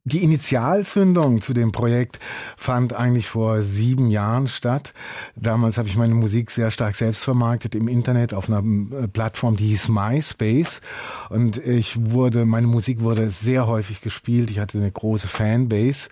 Die Initialzündung zu dem Projekt fand eigentlich vor 7 Jahren statt. Damals habe ich meine Musik sehr stark selbst vermarktet im Internet auf einer Plattform, die hieß MySpace. Und meine Musik wurde sehr häufig gespielt. Ich hatte eine große Fanbase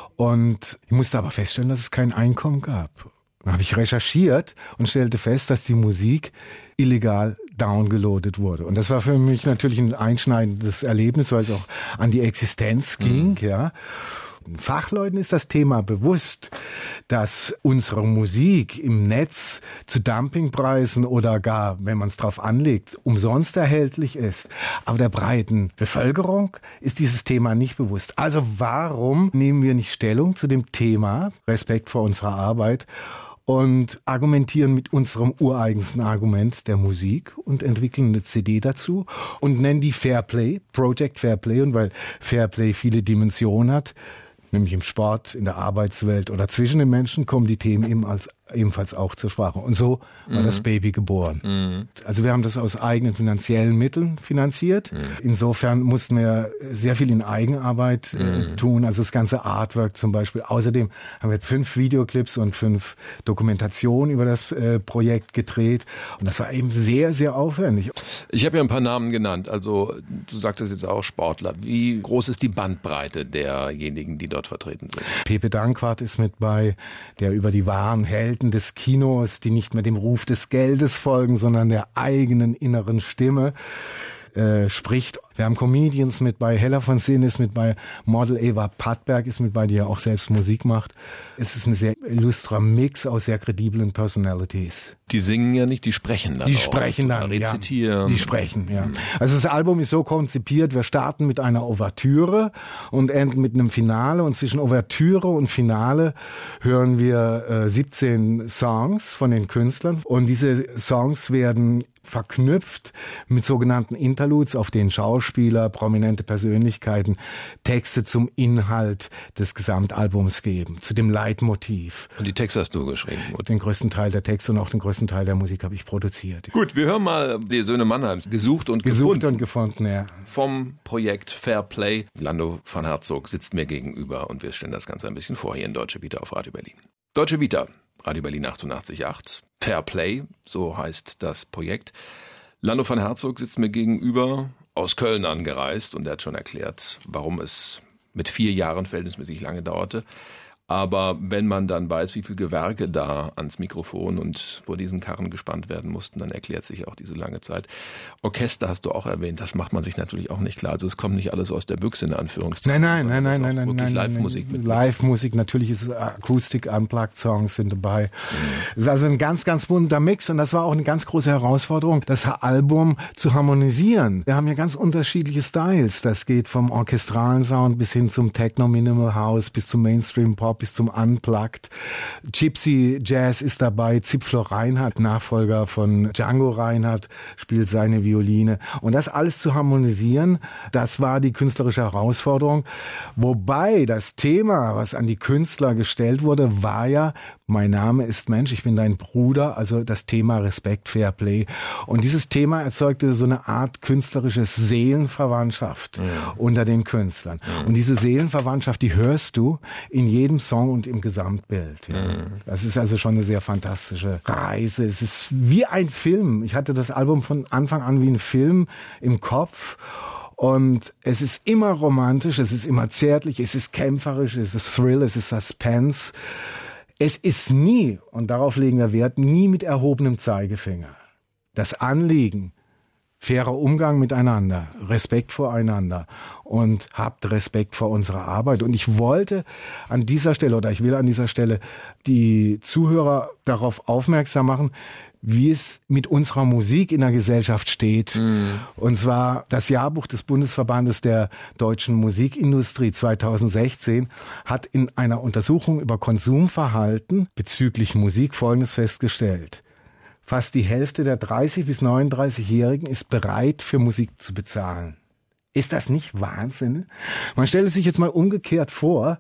und ich musste aber feststellen, dass es kein Einkommen gab. Dann habe ich recherchiert und stellte fest, dass die Musik illegal downgeloadet wurde. Und das war für mich natürlich ein einschneidendes Erlebnis, weil es auch an die Existenz ging, ja. Fachleuten ist das Thema bewusst, dass unsere Musik im Netz zu Dumpingpreisen oder gar, wenn man es drauf anlegt, umsonst erhältlich ist. Aber der breiten Bevölkerung ist dieses Thema nicht bewusst. Also warum nehmen wir nicht Stellung zu dem Thema Respekt vor unserer Arbeit und argumentieren mit unserem ureigensten Argument der Musik und entwickeln eine CD dazu und nennen die Fairplay, Project Fairplay. Und weil Fairplay viele Dimensionen hat, nämlich im Sport, in der Arbeitswelt oder zwischen den Menschen, kommen die Themen ebenfalls auch zur Sprache. Und so war das Baby geboren. Also wir haben das aus eigenen finanziellen Mitteln finanziert. Insofern mussten wir sehr viel in Eigenarbeit tun, also das ganze Artwork zum Beispiel. Außerdem haben wir 5 Videoclips und 5 Dokumentationen über das Projekt gedreht. Und das war eben sehr, sehr aufwendig. Ich habe ja ein paar Namen genannt. Also du sagtest jetzt auch Sportler. Wie groß ist die Bandbreite derjenigen, die dort vertreten sind? Pepe Danquart ist mit bei, der über die wahren Helden des Kinos, die nicht mehr dem Ruf des Geldes folgen, sondern der eigenen inneren Stimme spricht. Wir haben Comedians mit bei, Hella von Sinn ist mit bei, Model Eva Pattberg ist mit bei, die ja auch selbst Musik macht. Es ist ein sehr illustrer Mix aus sehr krediblen Personalities. Die singen ja nicht, die sprechen dann. Die sprechen dann, rezitieren. Ja. Die sprechen, ja. Also das Album ist so konzipiert, wir starten mit einer Ouvertüre und enden mit einem Finale. Und zwischen Ouvertüre und Finale hören wir 17 Songs von den Künstlern. Und diese Songs werden verknüpft mit sogenannten Interludes, auf denen Schauspieler, prominente Persönlichkeiten Texte zum Inhalt des Gesamtalbums geben, zu dem Leitmotiv. Und die Texte hast du geschrieben? Und den größten Teil der Texte und auch den größten Teil der Musik habe ich produziert. Gut, wir hören mal die Söhne Mannheims. Gesucht und gefunden, ja. Vom Projekt Fairplay. Lando van Herzog sitzt mir gegenüber und wir stellen das Ganze ein bisschen vor hier in Deutsche Vita auf Radio Berlin. Deutsche Vita, Radio Berlin 88.8. Fairplay, so heißt das Projekt. Lando van Herzog sitzt mir gegenüber, aus Köln angereist, und er hat schon erklärt, warum es mit 4 Jahren verhältnismäßig lange dauerte. Aber wenn man dann weiß, wie viele Gewerke da ans Mikrofon und vor diesen Karren gespannt werden mussten, dann erklärt sich auch diese lange Zeit. Orchester hast du auch erwähnt, das macht man sich natürlich auch nicht klar. Also es kommt nicht alles aus der Büchse in Anführungszeichen. Nein. Wirklich Live-Musik mit. Live-Musik, natürlich ist Akustik, Unplugged-Songs sind dabei. Es ist also ein ganz, ganz bunter Mix, und das war auch eine ganz große Herausforderung, das Album zu harmonisieren. Wir haben ja ganz unterschiedliche Styles. Das geht vom orchestralen Sound bis hin zum Techno, Minimal House, bis zum Mainstream-Pop, bis zum Unplugged. Gypsy Jazz ist dabei. Zipflo Reinhardt, Nachfolger von Django Reinhardt, spielt seine Violine. Und das alles zu harmonisieren, das war die künstlerische Herausforderung. Wobei das Thema, was an die Künstler gestellt wurde, war ja: Mein Name ist Mensch, ich bin dein Bruder, also das Thema Respekt, Fairplay. Und dieses Thema erzeugte so eine Art künstlerisches Seelenverwandtschaft unter den Künstlern. Und diese Seelenverwandtschaft, die hörst du in jedem Song und im Gesamtbild. Ja. Das ist also schon eine sehr fantastische Reise. Es ist wie ein Film. Ich hatte das Album von Anfang an wie ein Film im Kopf. Und es ist immer romantisch, es ist immer zärtlich, es ist kämpferisch, es ist Thrill, es ist Suspense. Es ist nie, und darauf legen wir Wert, nie mit erhobenem Zeigefinger. Das Anliegen, fairer Umgang miteinander, Respekt voreinander und habt Respekt vor unserer Arbeit. Und ich wollte an dieser Stelle, oder ich will an dieser Stelle die Zuhörer darauf aufmerksam machen, wie es mit unserer Musik in der Gesellschaft steht. Und zwar das Jahrbuch des Bundesverbandes der deutschen Musikindustrie 2016 hat in einer Untersuchung über Konsumverhalten bezüglich Musik Folgendes festgestellt: Fast die Hälfte der 30- bis 39-Jährigen ist bereit, für Musik zu bezahlen. Ist das nicht Wahnsinn? Man stellt sich jetzt mal umgekehrt vor,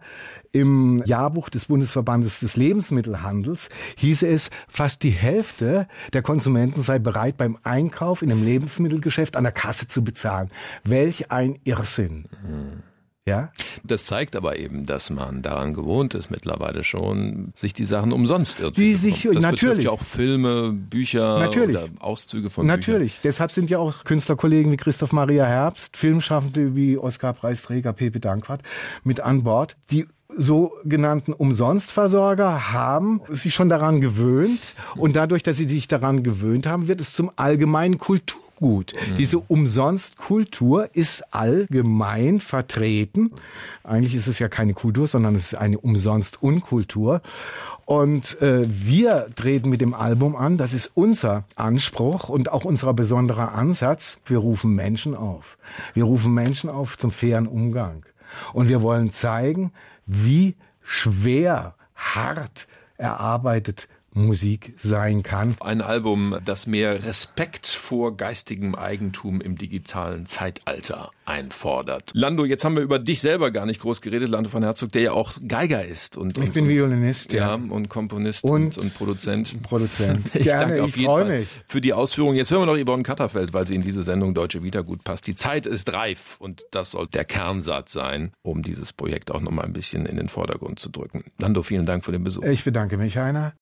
im Jahrbuch des Bundesverbandes des Lebensmittelhandels hieße es, fast die Hälfte der Konsumenten sei bereit, beim Einkauf in einem Lebensmittelgeschäft an der Kasse zu bezahlen. Welch ein Irrsinn. Ja? Das zeigt aber eben, dass man daran gewohnt ist, mittlerweile schon, sich die Sachen umsonst irgendwie zu bekommen. Das betrifft ja auch Filme, Bücher oder Auszüge von Büchern. Natürlich. Deshalb sind ja auch Künstlerkollegen wie Christoph Maria Herbst, Filmschaffende wie Oscar-Preisträger Pepe Danquart mit an Bord. Die sogenannten Umsonstversorger haben sich schon daran gewöhnt und dadurch, dass sie sich daran gewöhnt haben, wird es zum allgemeinen Kulturgut. Diese Umsonstkultur ist allgemein vertreten. Eigentlich ist es ja keine Kultur, sondern es ist eine Umsonst-Unkultur. Und wir treten mit dem Album an, das ist unser Anspruch und auch unser besonderer Ansatz. Wir rufen Menschen auf. Wir rufen Menschen auf zum fairen Umgang. Und wir wollen zeigen, wie schwer, hart erarbeitet Musik sein kann. Ein Album, das mehr Respekt vor geistigem Eigentum im digitalen Zeitalter einfordert. Lando, jetzt haben wir über dich selber gar nicht groß geredet, Lando von Herzog, der ja auch Geiger ist. Ich bin Violinist, ja. Und Komponist und Produzent. Ich Gerne, danke auf jeden Fall für die Ausführungen. Jetzt hören wir noch Yvonne Katterfeld, weil sie in diese Sendung Deutsche Vita gut passt. Die Zeit ist reif und das soll der Kernsatz sein, um dieses Projekt auch noch mal ein bisschen in den Vordergrund zu drücken. Lando, vielen Dank für den Besuch. Ich bedanke mich, Heiner.